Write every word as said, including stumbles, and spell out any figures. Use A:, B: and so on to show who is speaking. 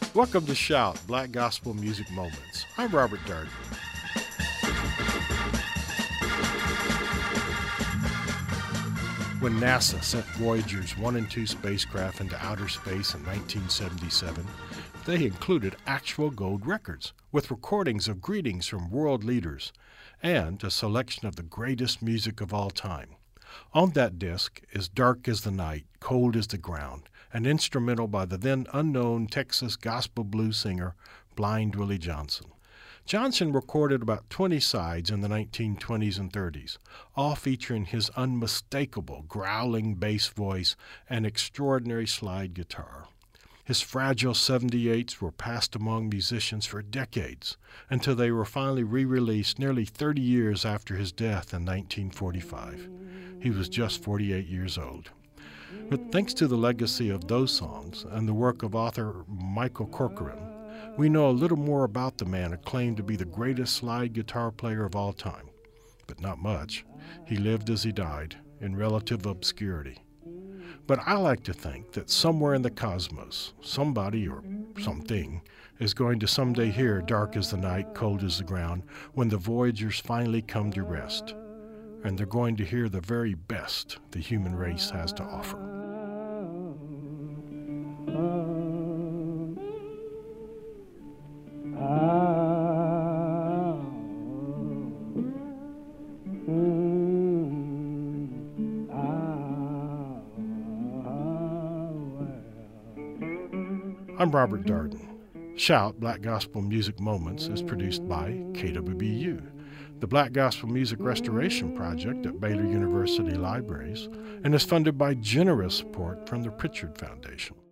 A: Welcome to Shout, Black Gospel Music Moments. I'm Robert Darden. When NASA sent Voyagers one and two spacecraft into outer space in nineteen seventy-seven, they included actual gold records with recordings of greetings from world leaders and a selection of the greatest music of all time. On that disc is Dark as the Night, Cold as the Ground, an instrumental by the then unknown Texas gospel blues singer Blind Willie Johnson. Johnson recorded about twenty sides in the nineteen twenties and thirties, all featuring his unmistakable growling bass voice and extraordinary slide guitar. His fragile seventy-eights were passed among musicians for decades until they were finally re-released nearly thirty years after his death in nineteen forty-five. He was just forty-eight years old. But thanks to the legacy of those songs and the work of author Michael Corcoran, we know a little more about the man acclaimed to be the greatest slide guitar player of all time. But not much. He lived as he died, in relative obscurity. But I like to think that somewhere in the cosmos, somebody or something is going to someday hear Dark as the Night, Cold as the Ground when the Voyagers finally come to rest. And they're going to hear the very best the human race has to offer. I'm Robert Darden. Shout, Black Gospel Music Moments is produced by K W B U, the Black Gospel Music Restoration Project at Baylor University Libraries, and is funded by generous support from the Pritchard Foundation.